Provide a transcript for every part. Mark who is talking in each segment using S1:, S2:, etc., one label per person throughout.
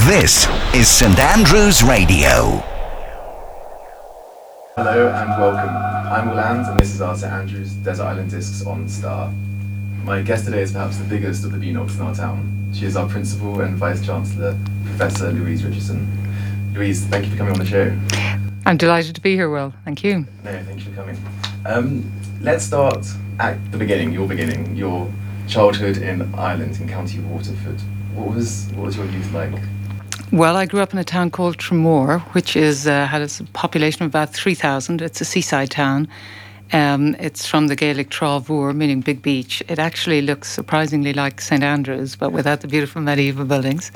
S1: This is St Andrews Radio.
S2: Hello and welcome. I'm Will Ands and this is our St Andrews Desert Island Discs on Star. My guest today is perhaps the biggest of the BNOCs in our town. She is our Principal and Vice Chancellor, Professor Louise Richardson. Louise, thank you for coming on the show.
S3: I'm delighted to be here, Will. Thank you.
S2: No, thank you for coming. Let's start at the beginning, your childhood in Ireland, in County Waterford. What was your youth like?
S3: Well, I grew up in a town called Tramore, which is had a population of about 3,000. It's a seaside town. It's from the Gaelic Trávur, meaning big beach. It actually looks surprisingly like St Andrews, but without the beautiful medieval buildings.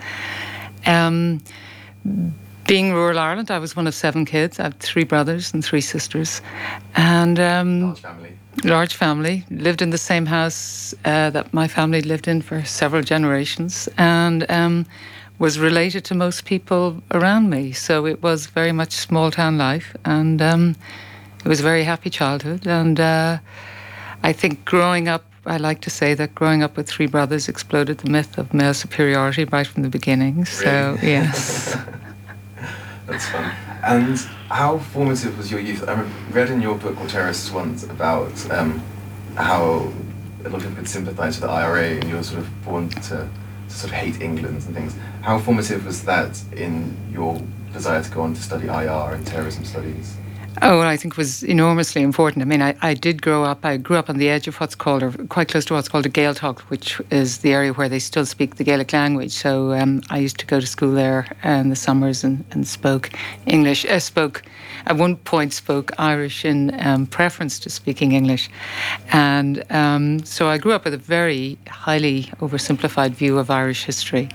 S3: Being rural Ireland, I was one of 7 kids. I have 3 brothers and 3 sisters. And
S2: Large family.
S3: Large family. Lived in the same house that my family lived in for several generations. And was related to most people around me. So it was very much small town life. And it was a very happy childhood. And I think growing up, I like to say that growing up with 3 brothers exploded the myth of male superiority right from the beginning. So,
S2: really?
S3: Yes.
S2: That's fun. And how formative was your youth? I read in your book, Terrorists once, about how a lot of people could sympathise with the IRA and you were sort of born to sort of hate England and things. How formative was that in your desire to go on to study IR and terrorism studies?
S3: Oh, well, I think it was enormously important. I mean, I grew up on the edge of what's called, or quite close to what's called a Gaeltacht, which is the area where they still speak the Gaelic language. So I used to go to school there in the summers and spoke English. At one point spoke Irish in preference to speaking English. And so I grew up with a very highly oversimplified view of Irish history.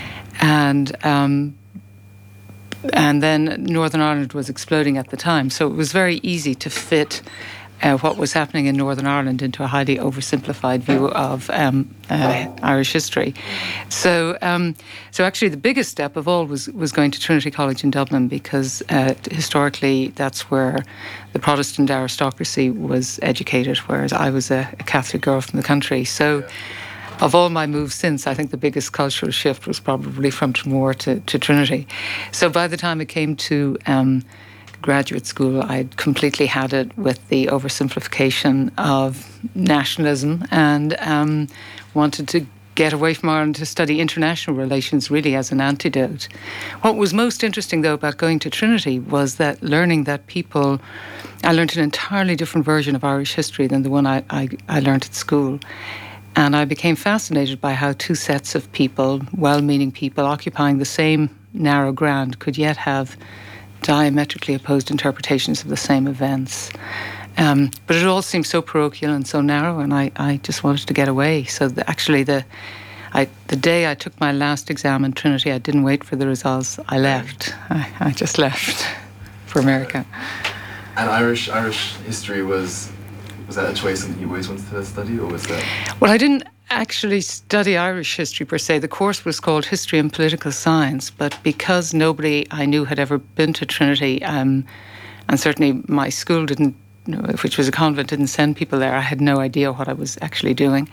S3: And then Northern Ireland was exploding at the time. So it was very easy to fit what was happening in Northern Ireland into a highly oversimplified view of Irish history. So actually the biggest step of all was going to Trinity College in Dublin, because historically that's where the Protestant aristocracy was educated, whereas I was a Catholic girl from the country. So of all my moves since, I think the biggest cultural shift was probably from Tramore to Trinity. So by the time it came to graduate school, I'd completely had it with the oversimplification of nationalism and wanted to get away from Ireland to study international relations really as an antidote. What was most interesting, though, about going to Trinity was that learning that I learned an entirely different version of Irish history than the one I learned at school. And I became fascinated by how 2 sets of people, well-meaning people, occupying the same narrow ground could yet have diametrically opposed interpretations of the same events. But it all seemed so parochial and so narrow, and I just wanted to get away. So the day I took my last exam in Trinity, I didn't wait for the results. I left. I just left for America.
S2: And Irish history was that a choice that you always wanted to study, or was that?
S3: Well, I didn't actually study Irish history per se. The course was called History and Political Science, but because nobody I knew had ever been to Trinity, and certainly my school didn't, which was a convent, didn't send people there, I had no idea what I was actually doing.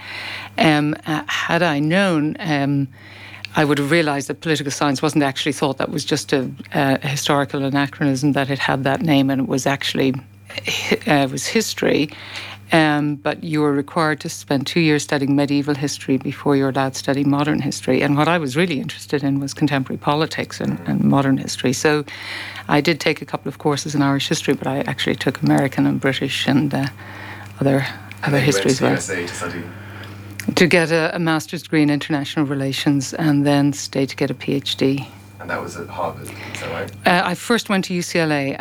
S3: Had I known, I would have realised that political science wasn't actually thought that was just a historical anachronism, that it had that name and it was actually was history, but you were required to spend 2 years studying medieval history before you were allowed to study modern history. And what I was really interested in was contemporary politics and modern history. So I did take a couple of courses in Irish history, but I actually took American and British and other history as well.
S2: You went to USA to study?
S3: To get a master's degree in international relations and then stay to get a PhD.
S2: And that was at Harvard, is that right?
S3: I first went to UCLA.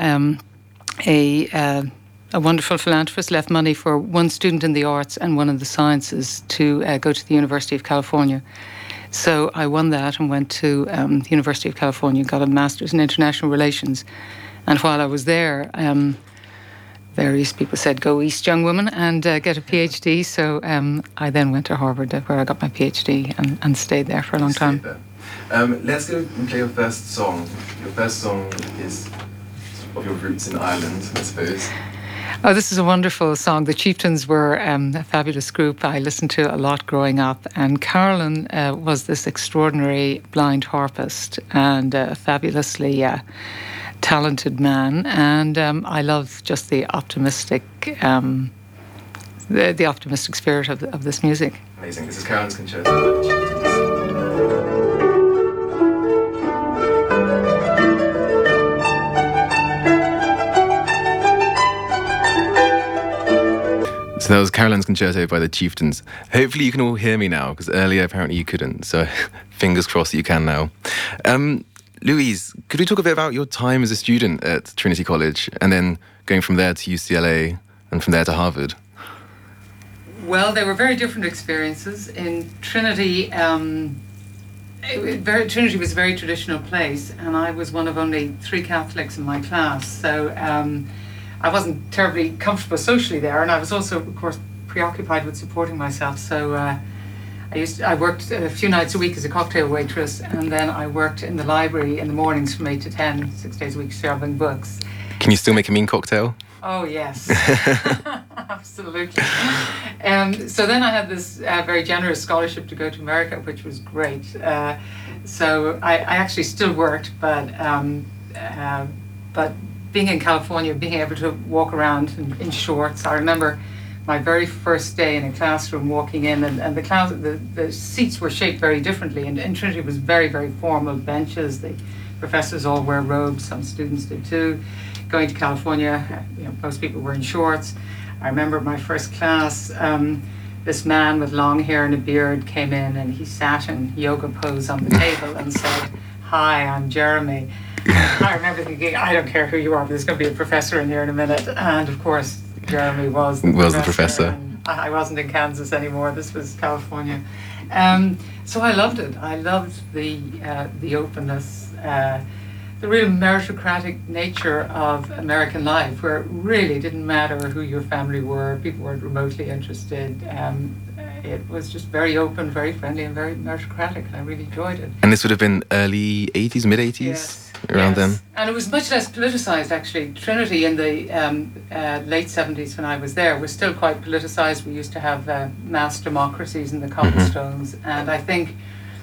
S3: A wonderful philanthropist left money for one student in the arts and one in the sciences to go to the University of California. So I won that and went to the University of California, got a master's in international relations. And while I was there, various people said, go east, young woman, and get a PhD. So I then went to Harvard, where I got my PhD and stayed there for a long time.
S2: Let's go and play your first song. Your first song is of your roots in Ireland, I suppose.
S3: Oh, this is a wonderful song. The Chieftains were a fabulous group I listened to a lot growing up. And Carolyn was this extraordinary blind harpist and a fabulously talented man. And I love just the optimistic the optimistic spirit of this music.
S2: Amazing. This is Carolyn's Concerto by the Chieftains. So that was Carolyn's Concerto by the Chieftains. Hopefully you can all hear me now, because earlier apparently you couldn't. So fingers crossed that you can now. Louise, could we talk a bit about your time as a student at Trinity College and then going from there to UCLA and from there to Harvard?
S3: Well, they were very different experiences. In Trinity, Trinity was a very traditional place, and I was one of only 3 Catholics in my class. So I wasn't terribly comfortable socially there, and I was also, of course, preoccupied with supporting myself. So I worked a few nights a week as a cocktail waitress, and then I worked in the library in the mornings from 8 to 10, 6 days a week, serving books.
S2: Can you still make a mean cocktail?
S3: Oh, yes. Absolutely. So then I had this very generous scholarship to go to America, which was great. So I actually still worked, but being in California, being able to walk around in shorts. I remember my very first day in a classroom walking in, and the seats were shaped very differently. And Trinity was very, very formal benches. The professors all wear robes, some students did too. Going to California, most people were in shorts. I remember my first class, this man with long hair and a beard came in, and he sat in yoga pose on the table and said, "Hi, I'm Jeremy." I remember thinking, I don't care who you are, but there's going to be a professor in here in a minute. And of course, Jeremy was the professor. I wasn't in Kansas anymore. This was California. So I loved it. I loved the openness, the real meritocratic nature of American life, where it really didn't matter who your family were. People weren't remotely interested. It was just very open, very friendly, and very meritocratic, and I really enjoyed it.
S2: And this would have been early 80s, mid 80s?
S3: Yes.
S2: Around then?
S3: And it was much less politicised, actually. Trinity in the late 70s when I was there was still quite politicised. We used to have mass democracies in the cobblestones, and I think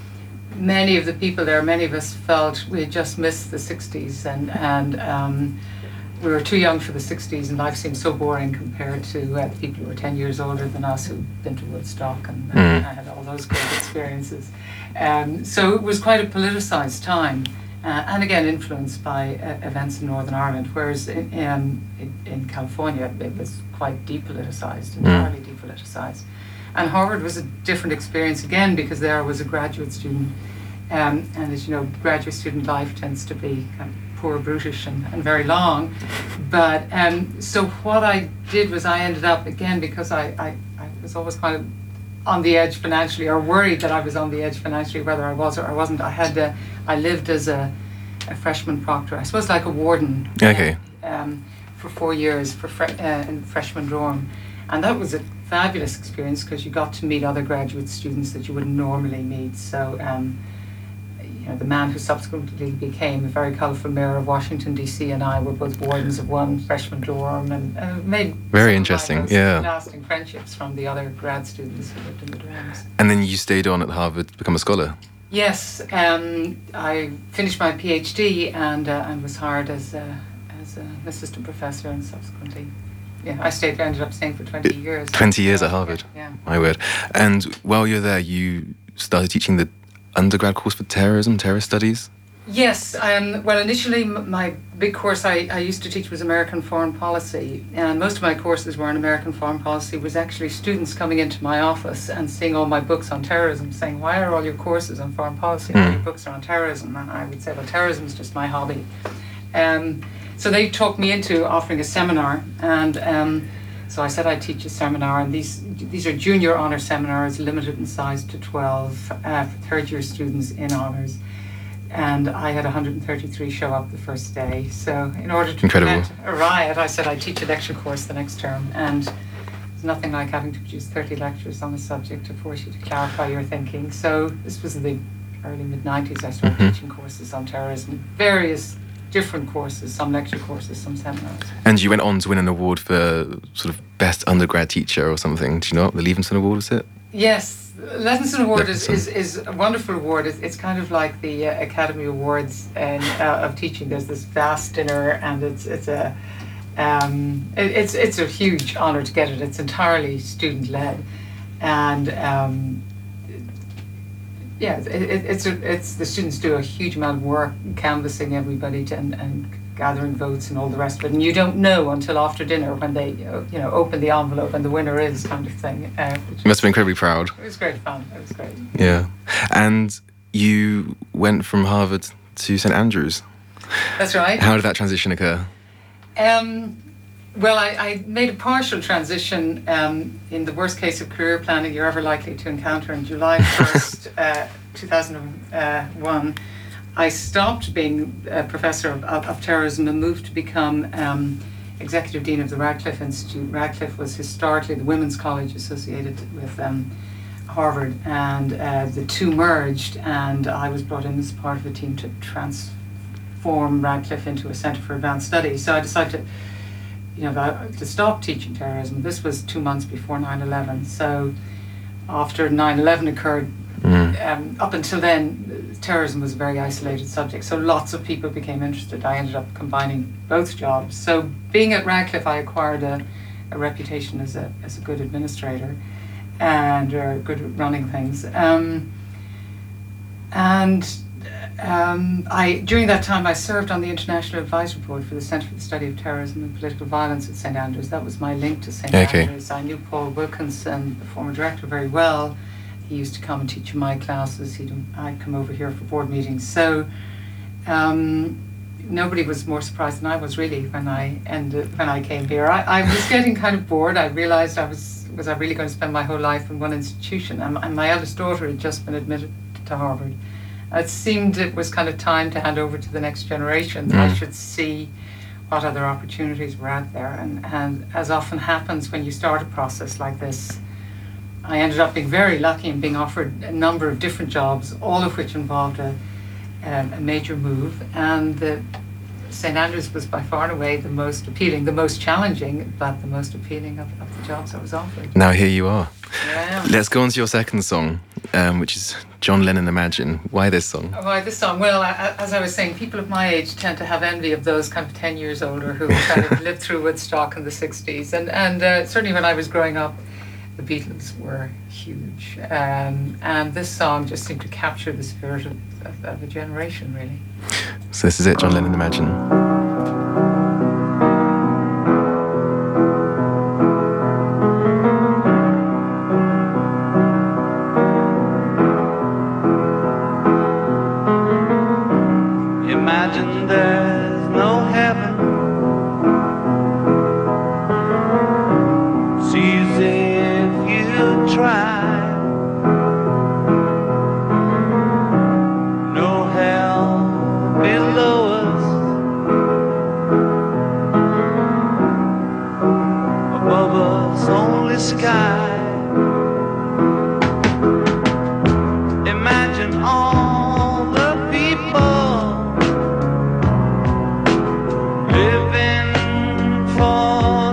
S3: many of the people there, many of us felt we had just missed the 60s, and we were too young for the 60s, and life seemed so boring compared to the people who were 10 years older than us who'd been to Woodstock and had all those great experiences. So it was quite a politicised time. And again, influenced by events in Northern Ireland, whereas in California it was quite depoliticised, entirely depoliticised. And Harvard was a different experience again, because there I was a graduate student, and as you know, graduate student life tends to be kind of poor, brutish, and very long. But so what I did was I ended up, again, because I was always kind of on the edge financially, or worried that I was on the edge financially, whether I was or I wasn't. I lived as a freshman proctor, I suppose, like a warden.
S2: Okay.
S3: For 4 years in freshman dorm, and that was a fabulous experience because you got to meet other graduate students that you wouldn't normally meet. So, the man who subsequently became a very colourful mayor of Washington D.C. and I were both wardens of one freshman dorm, and made
S2: very interesting,
S3: lasting friendships from the other grad students who lived in the dorms.
S2: And then you stayed on at Harvard to become a scholar.
S3: Yes, I finished my PhD and was hired as an assistant professor, and subsequently, I ended up staying for 20 years.
S2: 20 years at Harvard.
S3: Yeah.
S2: My word. And while you're there, you started teaching the undergrad course for terrorist studies?
S3: Yes. Well, initially, my big course I used to teach was American foreign policy, and most of my courses were on American foreign policy. It was actually students coming into my office and seeing all my books on terrorism, saying, "Why are all your courses on foreign policy and all your books are on terrorism?" And I would say, "Well, terrorism is just my hobby." So they talked me into offering a seminar, and so I said I'd teach a seminar, and these are junior honour seminars, limited in size to 12 for third-year students in honours. And I had 133 show up the first day. So in order to prevent a riot, I said I'd teach a lecture course the next term. And there's nothing like having to produce 30 lectures on a subject to force you to clarify your thinking. So this was in the early mid-90s. I started teaching courses on terrorism, various different courses, some lecture courses, some seminars.
S2: And you went on to win an award for sort of best undergrad teacher or something. Do you know what the Levenson Award was it?
S3: Yes, Levenson Award is a wonderful award. It's kind of like the Academy Awards of teaching. There's this vast dinner, and it's a huge honour to get it. It's entirely student led, and it's the students do a huge amount of work canvassing everybody and gathering votes and all the rest of it. And you don't know until after dinner when they open the envelope and the winner is, kind of thing.
S2: You must have been incredibly proud.
S3: It was great fun. It was great.
S2: Yeah. And you went from Harvard to St Andrews.
S3: That's right.
S2: How did that transition occur?
S3: Well, I made a partial transition in the worst case of career planning you're ever likely to encounter. On July 1st, 2001, I stopped being a professor of terrorism and moved to become executive dean of the Radcliffe Institute. Radcliffe was historically the women's college associated with Harvard, and the two merged, and I was brought in as part of a team to transform Radcliffe into a centre for advanced studies. So I decided to stop teaching terrorism. This was 2 months before 9/11. So after 9/11 occurred, up until then, terrorism was a very isolated subject. So lots of people became interested. I ended up combining both jobs. So being at Radcliffe, I acquired a reputation as a good administrator and good at running things. During that time, I served on the International Advisory Board for the Centre for the Study of Terrorism and Political Violence at St Andrews. That was my link to St Andrews. I knew Paul Wilkinson, the former director, very well. He used to come and teach in my classes. I'd come over here for board meetings. So nobody was more surprised than I was really when I came here. I was getting kind of bored. I realised was I really going to spend my whole life in one institution? And my eldest daughter had just been admitted to Harvard. It seemed it was kind of time to hand over to the next generation, that I should see what other opportunities were out there. And as often happens when you start a process like this, I ended up being very lucky in being offered a number of different jobs, all of which involved a major move. And St Andrews was by far and away the most appealing, the most challenging, but the most appealing of the jobs I was offered.
S2: Now here you are.
S3: Yeah.
S2: Let's go on to your second song, which is John Lennon Imagine. Why this song?
S3: Why this song? Well, as I was saying, people of my age tend to have envy of those kind of 10 years older who kind of lived through Woodstock in the 60s. And certainly when I was growing up, the Beatles were huge. And this song just seemed to capture the spirit of a generation, really.
S2: So this is it, John Lennon Imagine.
S4: Imagine there's no heaven. It's easy if you try. No hell below us. Above us only sky. Imagine all the people living for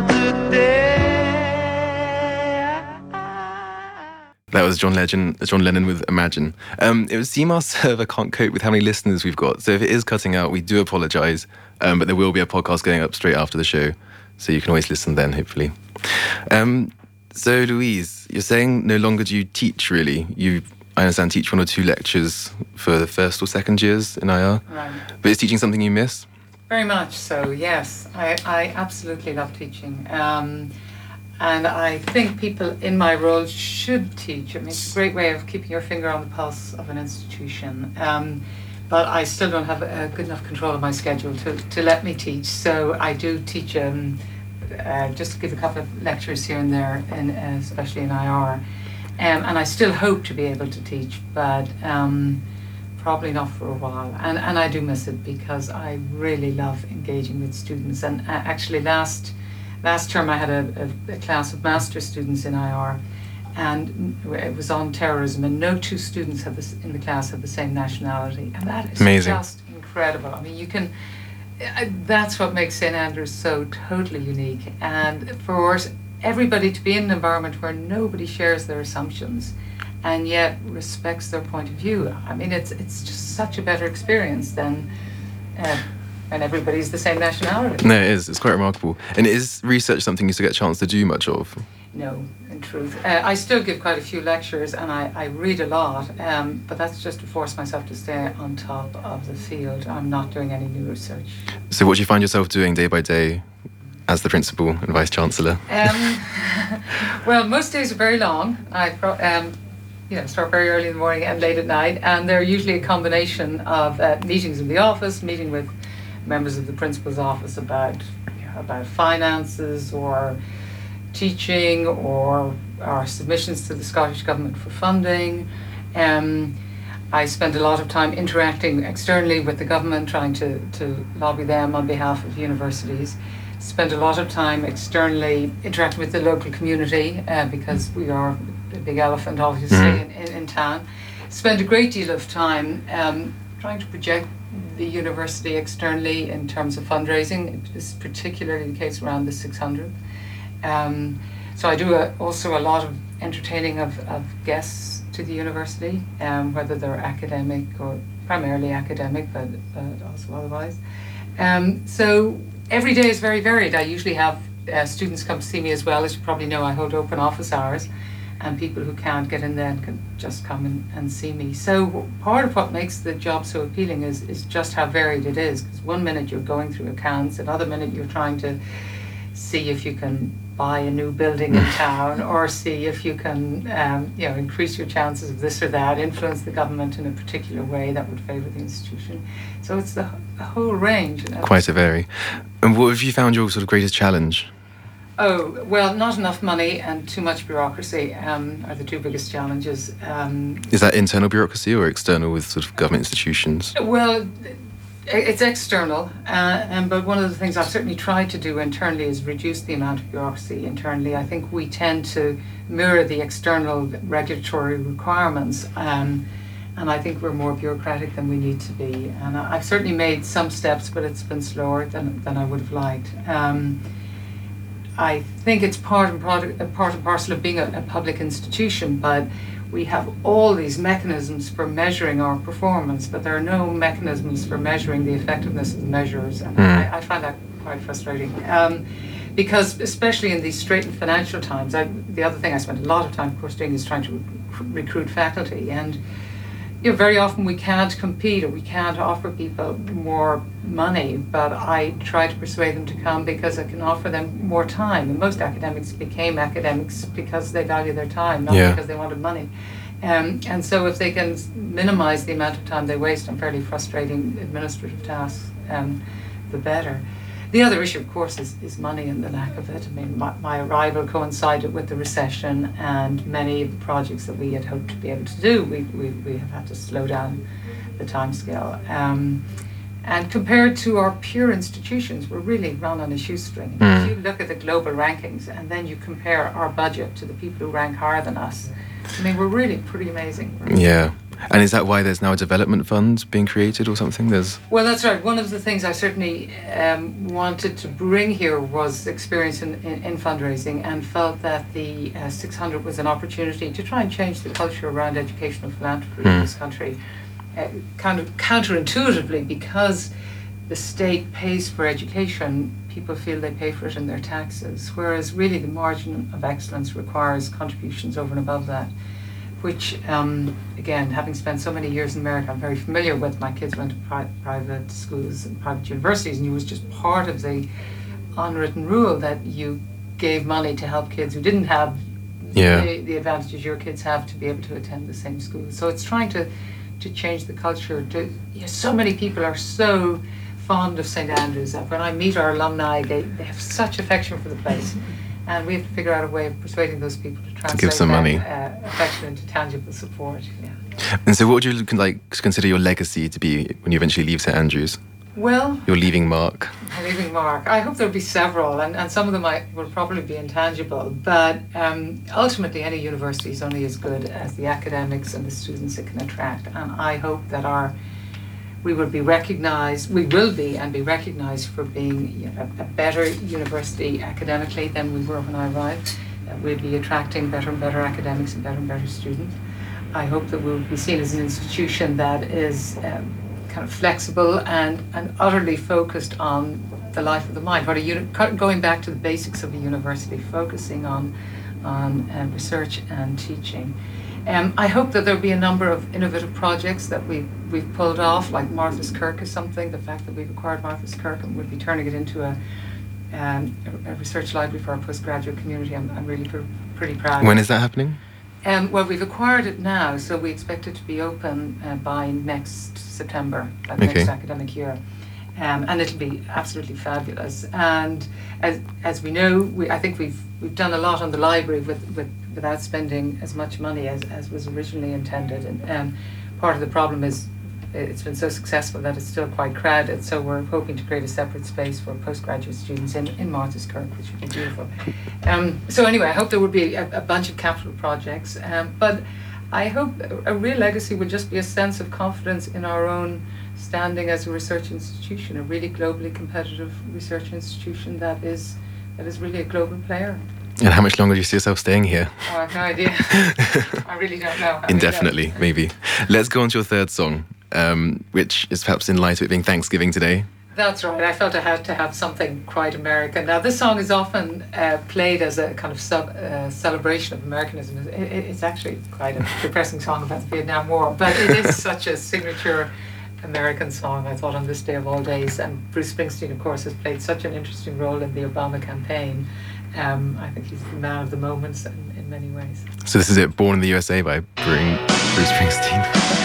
S4: today.
S2: That was John Lennon with Imagine. It was CMAR server can't cope with how many listeners we've got. So if it is cutting out, we do apologise. But there will be a podcast going up straight after the show. So you can always listen then, hopefully. So Louise, you're saying no longer do you teach, really. You, I understand, teach 1 or 2 lectures for the first or second years in IR.
S3: Right.
S2: But is teaching something you miss?
S3: Very much so, yes. I absolutely love teaching. And I think people in my role should teach. I mean, it's a great way of keeping your finger on the pulse of an institution. But I still don't have a good enough control of my schedule to let me teach. So I do teach, just to give a couple of lectures here and there, especially in IR. And I still hope to be able to teach, but probably not for a while. And I do miss it because I really love engaging with students. And actually last term I had a class of master's students in IR, and it was on terrorism, and no 2 students in the class have the same nationality, and that is
S2: amazing.
S3: Just incredible. I mean, you can That's what makes St Andrews so totally unique, and for everybody to be in an environment where nobody shares their assumptions and yet respects their point of view. I mean, it's just such a better experience than when everybody's the same nationality.
S2: No, it is. It's quite remarkable. And is research something you still get a chance to do much of?
S3: No, in truth. I still give quite a few lectures and I read a lot, but that's just to force myself to stay on top of the field. I'm not doing any new research.
S2: So what do you find yourself doing day by day as the principal and vice-chancellor?
S3: Well, most days are very long. I start very early in the morning and late at night, and they're usually a combination of meetings in the office, meeting with members of the principal's office about finances or teaching or our submissions to the Scottish Government for funding. I spend a lot of time interacting externally with the government, trying to lobby them on behalf of universities. Spend a lot of time externally interacting with the local community because we are a big elephant, obviously, in town. Spend a great deal of time trying to project the university externally in terms of fundraising. This is particularly the case around the 600th. So I do also a lot of entertaining of guests to the university, whether they're academic or primarily academic, but also otherwise. So every day is very varied. I usually have students come to see me as well. As you probably know, I hold open office hours, and people who can't get in then can just come and see me. So part of what makes the job so appealing is just how varied it is. Because one minute you're going through accounts, another minute you're trying to see if you can buy a new building in town, or see if you can increase your chances of this or that, influence the government in a particular way that would favour the institution. So it's the whole range.
S2: Quite a vary. And what have you found your sort of greatest challenge?
S3: Oh, well, not enough money and too much bureaucracy are the two biggest challenges.
S2: Is that internal bureaucracy or external with sort of government institutions?
S3: Well, it's external, but one of the things I've certainly tried to do internally is reduce the amount of bureaucracy internally. I think we tend to mirror the external regulatory requirements, and I think we're more bureaucratic than we need to be. And I've certainly made some steps, but it's been slower than I would have liked. I think it's part and parcel of being a public institution, but we have all these mechanisms for measuring our performance, but there are no mechanisms for measuring the effectiveness of the measures, and I find that quite frustrating. Because especially in these straitened financial times, the other thing I spend a lot of time, of course, doing is trying to recruit faculty, and very often we can't compete or we can't offer people more money, but I try to persuade them to come because I can offer them more time. And most academics became academics because they value their time, not because they wanted money. And so if they can minimize the amount of time they waste on fairly frustrating administrative tasks, the better. The other issue, of course, is money and the lack of it. I mean, my arrival coincided with the recession, and many of the projects that we had hoped to be able to do, we have had to slow down the timescale. And compared to our peer institutions, we're really run on a shoestring. If you look at the global rankings and then you compare our budget to the people who rank higher than us, I mean, we're really pretty amazing.
S2: Yeah. And is that why there's now a development fund being created or something?
S3: Well, that's right. One of the things I certainly wanted to bring here was experience in fundraising, and felt that the 600 was an opportunity to try and change the culture around educational philanthropy in this country. Kind of counterintuitively, because the state pays for education, people feel they pay for it in their taxes, whereas really the margin of excellence requires contributions over and above that. Which, again, having spent so many years in America, I'm very familiar with. My kids went to private schools and private universities, and it was just part of the unwritten rule that you gave money to help kids who didn't have the advantages your kids have to be able to attend the same school. So it's trying to change the culture. So many people are so fond of St Andrews that when I meet our alumni, they have such affection for the place. And we have to figure out a way of persuading those people to translate
S2: give some money.
S3: Affection into tangible support. Yeah.
S2: And so what would you consider your legacy to be when you eventually leave St Andrews?
S3: Well,
S2: your leaving mark.
S3: My leaving mark. I hope there'll be several, and some of them will probably be intangible. But ultimately, any university is only as good as the academics and the students it can attract. And I hope that we will be recognised, we will be and be recognised for being a better university academically than we were when I arrived. We'll be attracting better and better academics and better students. I hope that we'll be seen as an institution that is kind of flexible and utterly focused on the life of the mind. Going back to the basics of a university, focusing on research and teaching. I hope that there'll be a number of innovative projects that we've pulled off, like Martha's Kirk is something. The fact that we've acquired Martha's Kirk and we'll be turning it into a research library for our postgraduate community. I'm really pretty proud.
S2: When is that happening?
S3: Well, we've acquired it now, so we expect it to be open by next September, next academic year. And it'll be absolutely fabulous. And as we know, I think we've done a lot on the library without spending as much money as was originally intended. And part of the problem is it's been so successful that it's still quite crowded. So we're hoping to create a separate space for postgraduate students in Martha's Kirk, which would be beautiful. So anyway, I hope there will be a bunch of capital projects. But I hope a real legacy will just be a sense of confidence in our own standing as a research institution, a really globally competitive research institution that is really a global player.
S2: And how much longer do you see yourself staying here?
S3: Oh, I have no idea. I really don't know.
S2: Indefinitely, maybe. Let's go on to your third song, which is perhaps in light of it being Thanksgiving today.
S3: That's right. I felt I had to have something quite American. Now, this song is often played as a kind of celebration of Americanism. It's actually quite a depressing song about the Vietnam War, but it is such a signature American song, I thought, on this day of all days. And Bruce Springsteen, of course, has played such an interesting role in the Obama campaign. I think he's the man of the moments in many ways. So this is it, Born in the USA by Bruce Springsteen.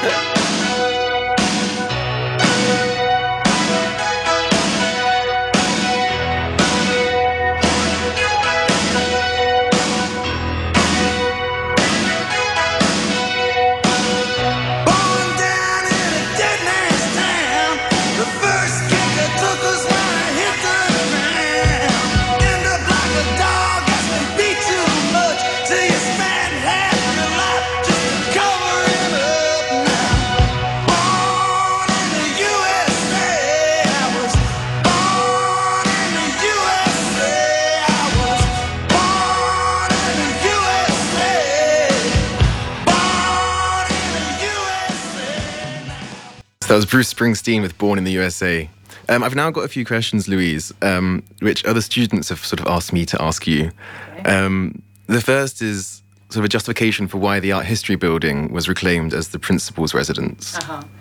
S3: That was Bruce Springsteen with Born in the USA. I've now got a few questions, Louise, which other students have sort of asked me to ask you. Okay. The first is sort of a justification for why the Art History Building was reclaimed as the principal's residence.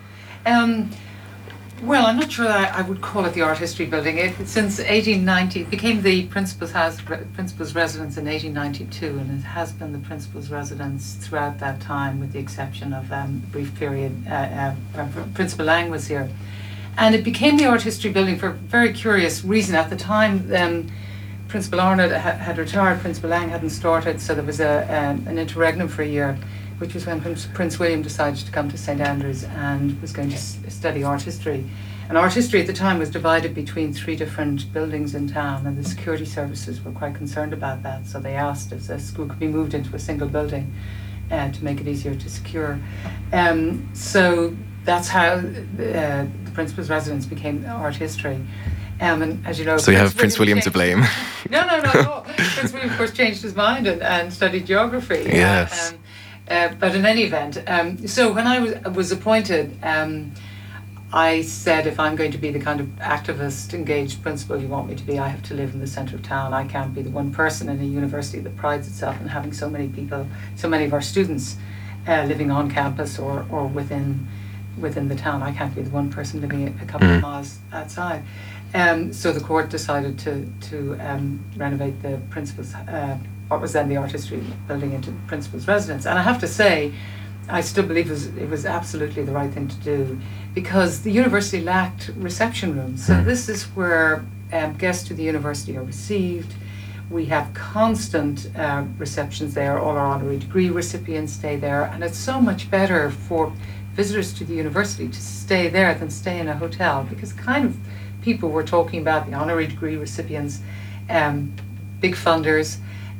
S3: Well, I'm not sure that I would call it the Art History Building. Since 1890, it became the principal's residence in 1892, and it has been the principal's residence throughout that time, with the exception of a brief period when Principal Lang was here. And it became the Art History Building for a very curious reason. At the time, Principal Arnott had retired, Principal Lang hadn't started, so there was an interregnum for a year, which was when Prince William decided to come to St Andrews and was going to study art history. And art history at the time was divided between 3 different buildings in town, and the security services were quite concerned about that, so they asked if the school could be moved into a single building to make it easier to secure. So that's how the principal's residence became art history. And as you know,
S2: so you have Prince William to blame.
S3: No. Prince William, of course, changed his mind and studied geography.
S2: Yes.
S3: But in any event, so when I was appointed, I said, if I'm going to be the kind of activist, engaged principal you want me to be, I have to live in the centre of town. I can't be the one person in a university that prides itself in having so many people, so many of our students living on campus or within the town. I can't be the one person living a couple of miles outside. So the court decided to renovate the principal's what was then the Art History Building into the principal's residence. And I have to say, I still believe it was absolutely the right thing to do, because the university lacked reception rooms. So this is where guests to the university are received. We have constant receptions there. All our honorary degree recipients stay there. And it's so much better for visitors to the university to stay there than stay in a hotel, because kind of people we're talking about, the honorary degree recipients, big funders,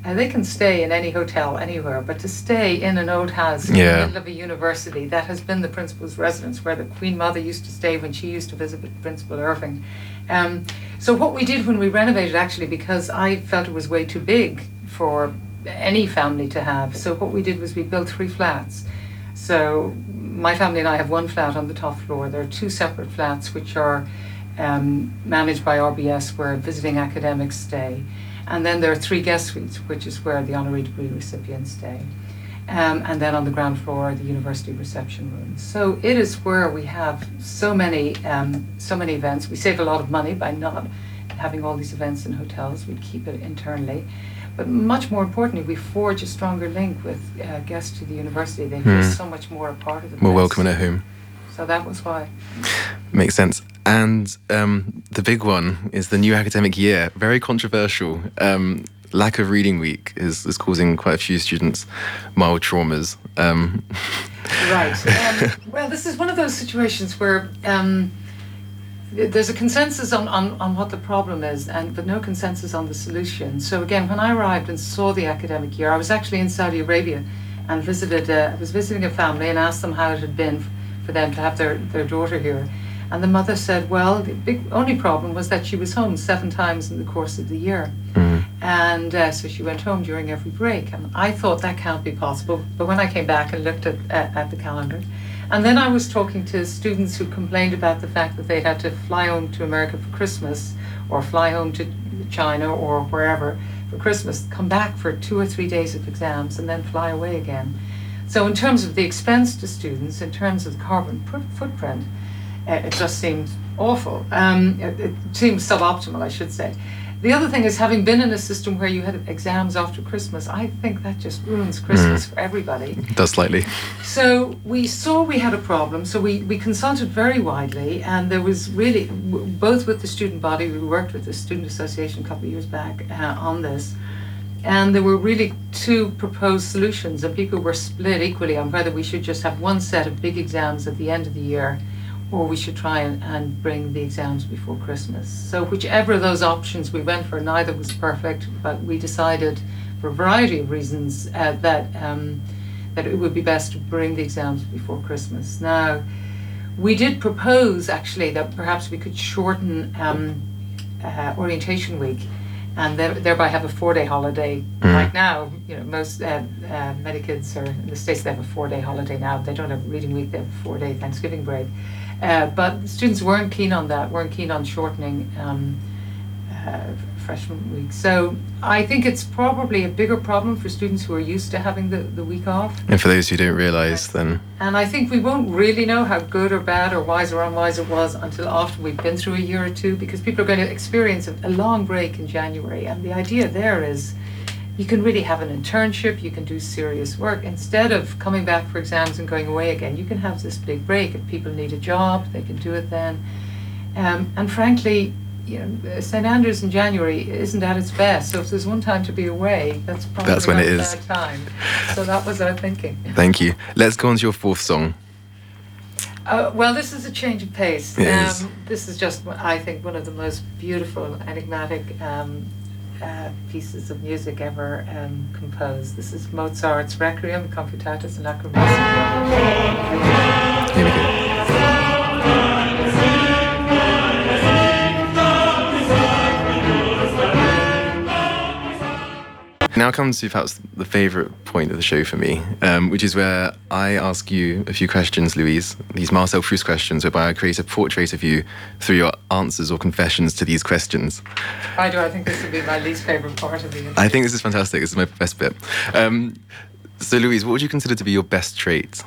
S3: they can stay in any hotel anywhere, but to stay in an old house in the middle of a university, that has been the principal's residence, where the Queen Mother used to stay when she used to visit with Principal Irving. So what we did when we renovated, actually, because I felt it was way too big for any family to have, so what we did was we built 3 flats. So my family and I have 1 flat on the top floor. There are 2 separate flats which are managed by RBS, where visiting academics stay. And then there are 3 guest suites, which is where the honorary degree recipients stay. And then on the ground floor, the university reception rooms. So it is where we have so many events. We save a lot of money by not having all these events in hotels. We keep it internally. But much more importantly, we forge a stronger link with guests to the university. They feel so much more a part of the place.
S2: More welcome at home.
S3: So that was why.
S2: Makes sense. And the big one is the new academic year. Very controversial. Lack of reading week is causing quite a few students mild traumas.
S3: Right. Well, this is one of those situations where there's a consensus on what the problem is, but no consensus on the solution. So again, when I arrived and saw the academic year, I was actually in Saudi Arabia and was visiting a family and asked them how it had been for them to have their daughter here. And the mother said, well, the only problem was that she was home 7 times in the course of the year. And so she went home during every break. And I thought that can't be possible. But when I came back and looked at the calendar, and then I was talking to students who complained about the fact that they had to fly home to America for Christmas, or fly home to China or wherever for Christmas, come back for 2 or 3 days of exams, and then fly away again. So in terms of the expense to students, in terms of the carbon footprint, it just seemed awful. It seemed suboptimal, I should say. The other thing is, having been in a system where you had exams after Christmas, I think that just ruins Christmas for everybody.
S2: It does slightly.
S3: So we saw we had a problem, so we consulted very widely, and there was really, both with the student body, we worked with the Student Association a couple of years back on this, and there were really 2 proposed solutions, and people were split equally on whether we should just have 1 set of big exams at the end of the year, or we should try and bring the exams before Christmas. So whichever of those options we went for, neither was perfect, but we decided, for a variety of reasons, that it would be best to bring the exams before Christmas. Now, we did propose, actually, that perhaps we could shorten orientation week, and thereby have a 4-day holiday. Right now, most many kids are in the States, they have a 4-day holiday now. They don't have a reading week, they have a 4-day Thanksgiving break. But students weren't keen on that, weren't keen on shortening freshman week. So I think it's probably a bigger problem for students who are used to having the week off.
S2: And for those who don't realise, then...
S3: And I think we won't really know how good or bad or wise or unwise it was until after we've been through a year or 2, because people are going to experience a long break in January. And the idea there is you can really have an internship, you can do serious work. Instead of coming back for exams and going away again, you can have this big break. If people need a job, they can do it then. And frankly, St. Andrews in January isn't at its best. So if there's one time to be away, that's probably
S2: when it
S3: not a
S2: is.
S3: bad time. So that was our thinking.
S2: Thank you. Let's go on to your 4th song.
S3: Well, this is a change of pace.
S2: It is.
S3: This is just, I think, one of the most beautiful, enigmatic pieces of music ever composed. This is Mozart's Requiem, Confutatus and Lacrimosum.
S2: Here we go. Now comes to perhaps the favourite point of the show for me, which is where I ask you a few questions, Louise, these Marcel Proust questions, whereby I create a portrait of you through your answers or confessions to these questions.
S3: Why do I think this would be my least favourite part of the interview?
S2: I think this is fantastic. This is my best bit. So, Louise, what would you consider to be your best trait?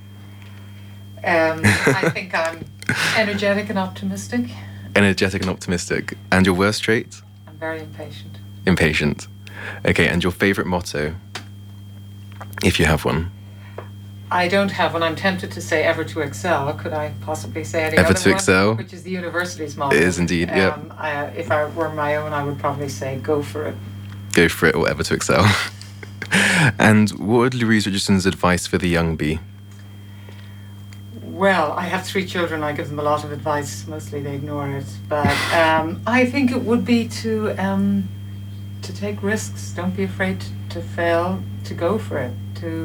S3: I think I'm energetic and optimistic.
S2: Energetic and optimistic. And your worst trait?
S3: I'm very impatient.
S2: Impatient. Okay, and your favourite motto, if you have one?
S3: I don't have one. I'm tempted to say ever to excel. Could I possibly say any
S2: Ever
S3: other
S2: to
S3: one?
S2: excel?
S3: Which is the university's motto.
S2: It is indeed, yeah.
S3: If I were my own, I would probably say go for it.
S2: Go for it, or ever to excel. And what would Louise Richardson's advice for the young be?
S3: Well, I have 3 children. I give them a lot of advice. Mostly they ignore it. But I think it would be to to take risks. Don't be afraid to fail. To go for it.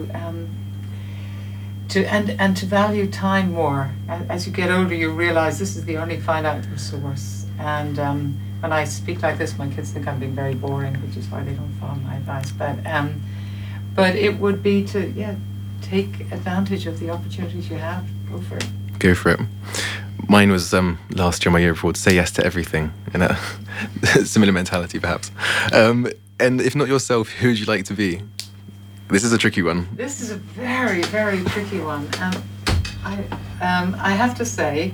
S3: And to value time more. As you get older, you realize this is the only finite resource. And when I speak like this, my kids think I'm being very boring, which is why they don't follow my advice. But it would be to take advantage of the opportunities you have. Go for it.
S2: Go for it. Mine was last year, my year before, to say yes to everything. In a similar mentality, perhaps. And if not yourself, who would you like to be? This is a tricky one.
S3: This is a very, very tricky one. I have to say,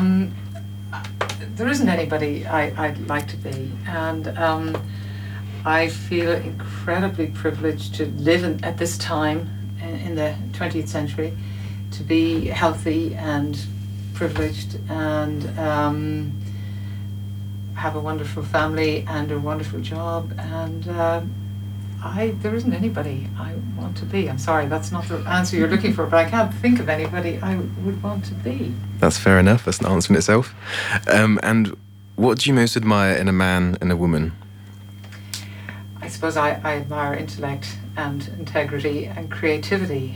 S3: there isn't anybody I'd like to be. And I feel incredibly privileged to live at this time in the 20th century, to be healthy and privileged and have a wonderful family and a wonderful job. And there isn't anybody I want to be. I'm sorry, that's not the answer you're looking for, but I can't think of anybody I would want to be.
S2: That's fair enough. That's an answer in itself. And what do you most admire in a man and a woman?
S3: I suppose I admire intellect and integrity and creativity.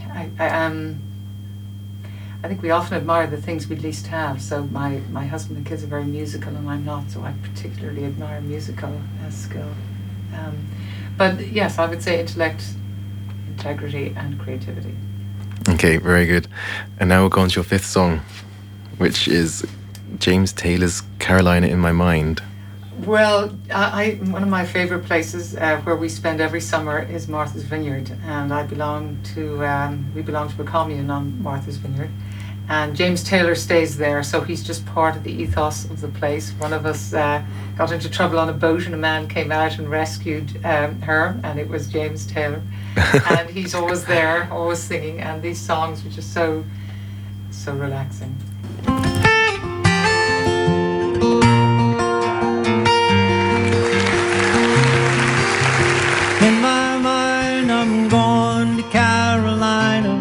S3: I think we often admire the things we least have. So my husband and kids are very musical and I'm not, so I particularly admire musical skill. But yes, I would say intellect, integrity and creativity. Okay, very good. And now we'll go on to your fifth song, which is James Taylor's Carolina in My Mind. Well, one of my favourite places where we spend every summer is Martha's Vineyard, and we belong to a commune on Martha's Vineyard. And James Taylor stays there, so he's just part of the ethos of the place. One of us got into trouble on a boat and a man came out and rescued her, and it was James Taylor. And he's always there, always singing, and these songs were just so relaxing.
S4: In my mind, I'm going to Carolina.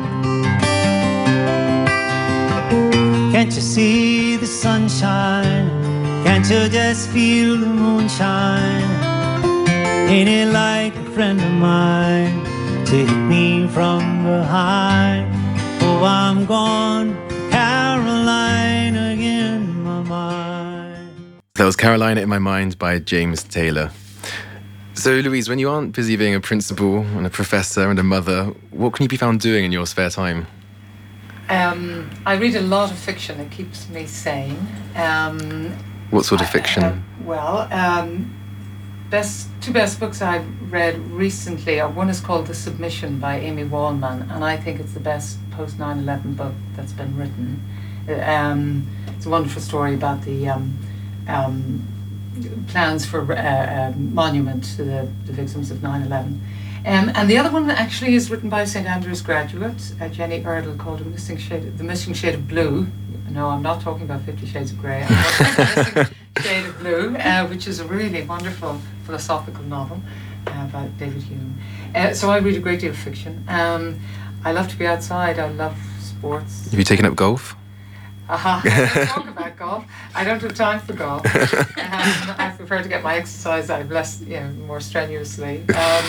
S4: Can't you see the sunshine? Can't you just feel the moonshine? Ain't it like a friend of mine to hit me from behind? Oh, I'm gone to Carolina again in my mind.
S2: That was Carolina in My Mind by James Taylor. So, Louise, when you aren't busy being a principal and a professor and a mother, what can you be found doing in your spare time?
S3: I read a lot of fiction. It keeps me sane.
S2: What sort of fiction?
S3: Two best books I've read recently are, one is called The Submission by Amy Wallman, and I think it's the best post 9/11 book that's been written. It's a wonderful story about the plans for a monument to the victims of 9/11. And the other one actually is written by a St Andrews graduate, Jenny Erdl, called The Missing Shade of Blue. No, I'm not talking about 50 Shades of Grey. I'm talking about The Missing Shade of Blue, which is a really wonderful philosophical novel about David Hume. So I read a great deal of fiction. I love to be outside. I love sports.
S2: Have you taken up golf?
S3: I don't talk about golf. I don't have time for golf. I prefer to get my exercise out more strenuously.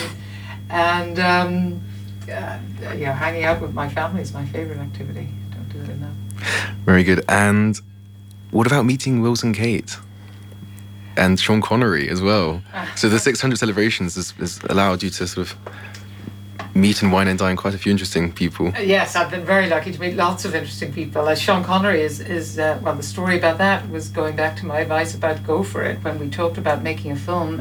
S3: Hanging out with my family is my favourite activity. Don't do it enough.
S2: Very good. And what about meeting Wilson Kate? And Sean Connery as well. So the 600 celebrations has allowed you to sort of meet and wine and dine quite a few interesting people.
S3: Yes, I've been very lucky to meet lots of interesting people. Sean Connery is the story about that was going back to my advice about go for it. When we talked about making a film,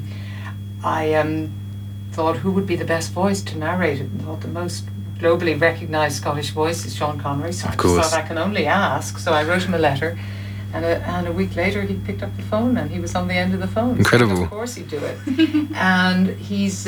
S3: I thought who would be the best voice to narrate it, and thought the most globally recognised Scottish voice is Sean Connery. So I just thought I can only ask. So I wrote him a letter, and a week later he picked up the phone and he was on the end of the phone.
S2: Incredible.
S3: So of course he'd do it. And he's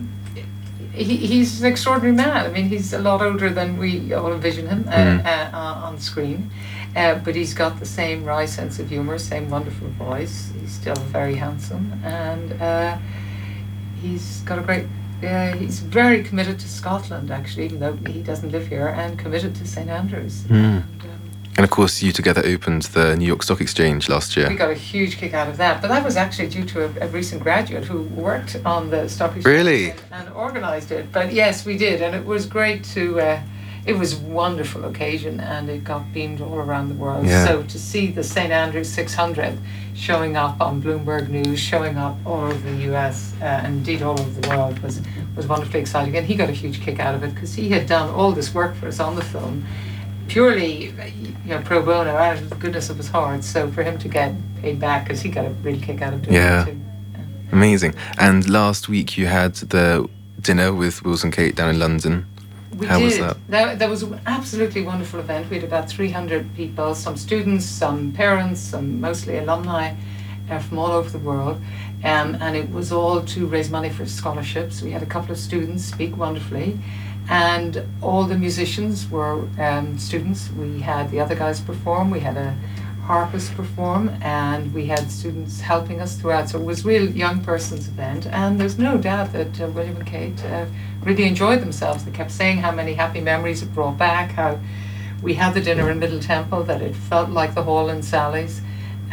S3: an extraordinary man. I mean, he's a lot older than we all envision him on screen. But he's got the same wry sense of humour, same wonderful voice. He's still very handsome, and he's got a great. He's very committed to Scotland, actually, even though he doesn't live here, and committed to St Andrews.
S2: And of course, you together opened the New York Stock Exchange last year.
S3: We got a huge kick out of that, but that was actually due to a recent graduate who worked on the Stock Exchange.
S2: Really?
S3: And organised it. But yes, we did, and it was great to. It was a wonderful occasion, and it got beamed all around the world.
S2: Yeah.
S3: So to see the St Andrews 600 showing up on Bloomberg News, showing up all over the US, and indeed all over the world, was wonderfully exciting. And he got a huge kick out of it because he had done all this work for us on the film, purely, pro bono, out of the goodness of his heart. So for him to get paid back, because he got a real kick out of doing it too.
S2: Amazing. And last week you had the dinner with Wills and Kate down in London. How was that?
S3: That was an absolutely wonderful event. We had about 300 people, some students, some parents, some mostly alumni from all over the world. And it was all to raise money for scholarships. We had a couple of students speak wonderfully. And all the musicians were students. We had the other guys perform. We had a harpist perform, and we had students helping us throughout. So it was a real young person's event. And there's no doubt that William and Kate really enjoyed themselves. They kept saying how many happy memories it brought back, how we had the dinner in Middle Temple, that it felt like the hall in Sally's.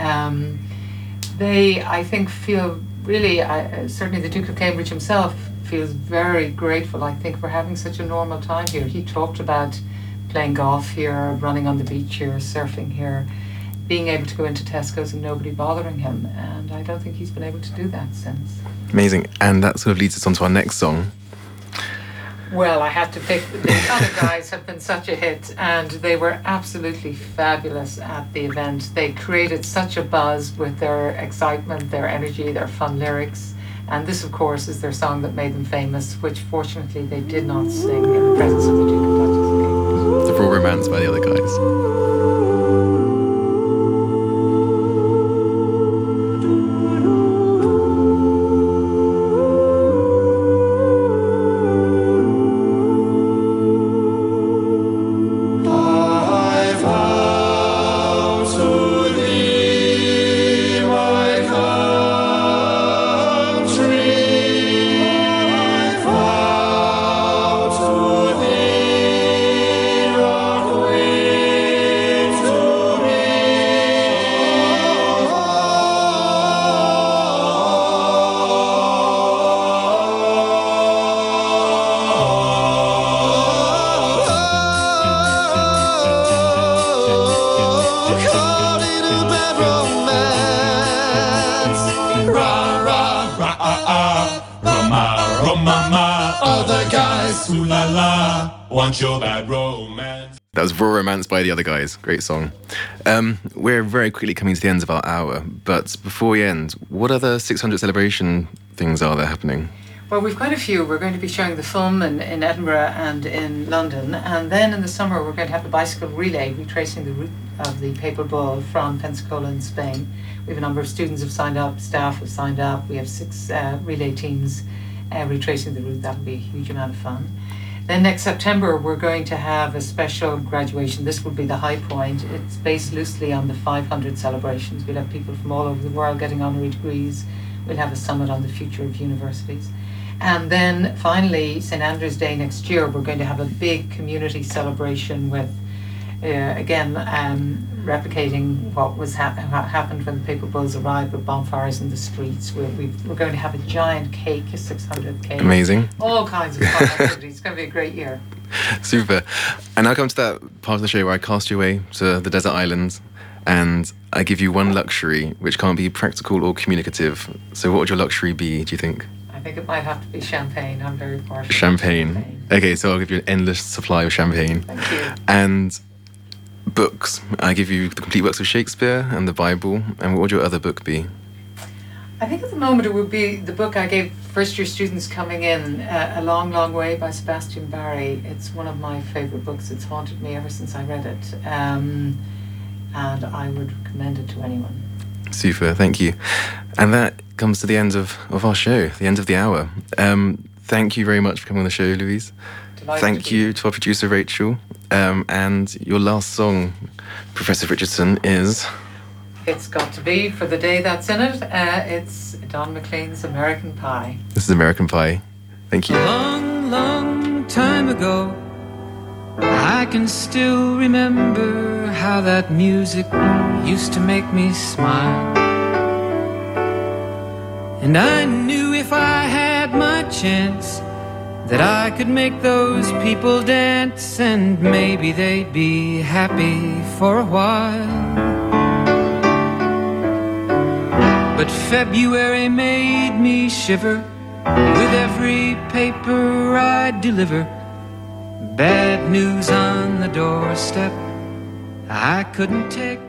S3: They, I think, feel really, certainly the Duke of Cambridge himself feels very grateful, I think, for having such a normal time here. He talked about playing golf here, running on the beach here, surfing here, being able to go into Tesco's and nobody bothering him. And I don't think he's been able to do that since.
S2: Amazing. And that sort of leads us on to our next song.
S3: Well, I had to pick. The other guys have been such a hit, and they were absolutely fabulous at the event. They created such a buzz with their excitement, their energy, their fun lyrics. And this, of course, is their song that made them famous, which fortunately they did not sing in the presence of the Duke and Duchess of Cambridge.
S2: The Raw Romance by the other guys.
S5: Want your bad romance.
S2: That was Raw Romance by the other guys. Great song. We're very quickly coming to the end of our hour, but before we end, what other 600 celebration things are there happening?
S3: Well, we've quite a few. We're going to be showing the film in Edinburgh and in London, and then in the summer we're going to have a bicycle relay retracing the route of the Papal Bull from Pensacola in Spain. We have a number of students who've signed up, staff have signed up. We have 6 relay teams retracing the route. That'll be a huge amount of fun. Then next September, we're going to have a special graduation. This will be the high point. It's based loosely on the 500 celebrations. We'll have people from all over the world getting honorary degrees. We'll have a summit on the future of universities. And then finally, St. Andrew's Day next year, we're going to have a big community celebration with, again, replicating what was happened when the Papal Bulls arrived with bonfires in the streets. We're going to have a giant cake, a 600 cake.
S2: Amazing.
S3: All kinds of fun activities. It's going to be a great year.
S2: Super. And now come to that part of the show where I cast you away to the desert island and I give you one luxury which can't be practical or communicative. So what would your luxury be, do you think?
S3: I think it might have to be champagne. I'm very partial.
S2: Champagne. Okay, so I'll give you an endless supply of champagne.
S3: Thank you.
S2: And books. I give you the complete works of Shakespeare and the Bible. And what would your other book be?
S3: I think at the moment it would be the book I gave first-year students coming in, A Long, Long Way by Sebastian Barry. It's one of my favourite books. It's haunted me ever since I read it. And I would recommend it to anyone.
S2: Super, thank you. And that comes to the end of our show, the end of the hour. Thank you very much for coming on the show, Louise.
S3: Delighted
S2: Thank you to our producer, Rachel. And your last song, Professor Richardson, is...
S3: It's got to be, for the day that's in it, it's Don McLean's American Pie.
S2: This is American Pie. Thank you.
S4: A long, long time ago,
S6: I can still remember how that music used to make me smile. And I knew if I had my chance that I could make those people dance, and maybe they'd be happy for a while. But February made me shiver with every paper I deliver. Bad news on the doorstep I couldn't take